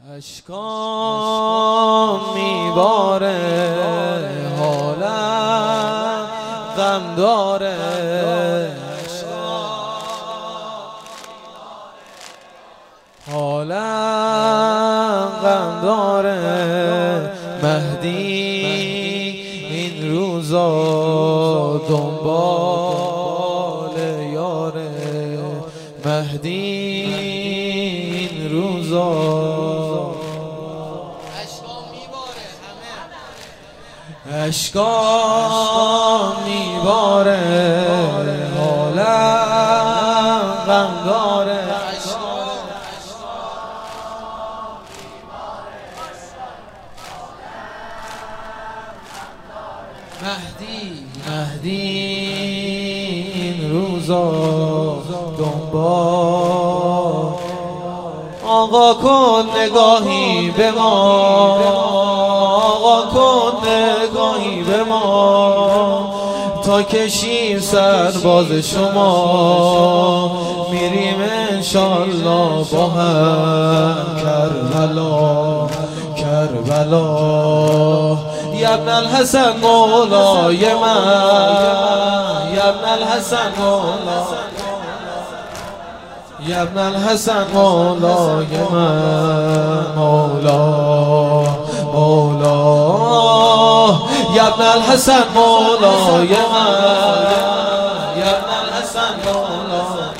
اشکام میباره، حالم غم داره، حالم غم داره. مهدی این روزا دنبال یاره، مهدی این روزا اشکام میباره، حالم غم داره. مهدی این روزا دنبال آقا کن نگاهی به ما، آقا کن نگاهی به ما، تا کشیم سرباز شما، میریم انشالله با هم کربلا کربلا. یا ابن الحسن مولای من، یا ابن الحسن مولای، یا ابن الحسن مولای من، مولا مولا. یا ابن الحسن مولای من، یا ابن الحسن مولای،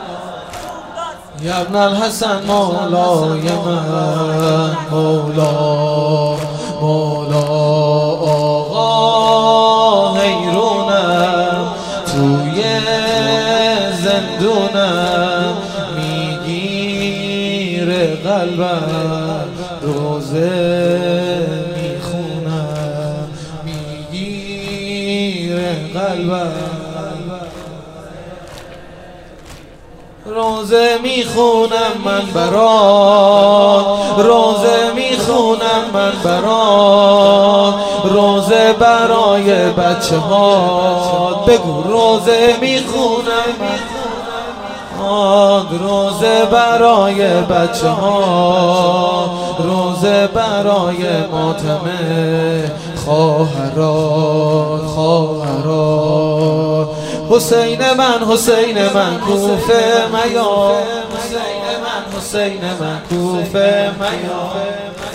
یا ابن الحسن مولای من، مولا مولا. آقا حیرونم توی زندونم، میگیره قلبم روزه میخونم، میگیره قلبم روزه میخونم من برات، روزه میخونم من برات، روزه برای بچه ها. بگو روزه میخونم من، روزه برای بچه ها، روزه برای ماتم خواهرات خواهرات. حسین من حسین من کوفه میا، حسین من حسین من کوفه میا.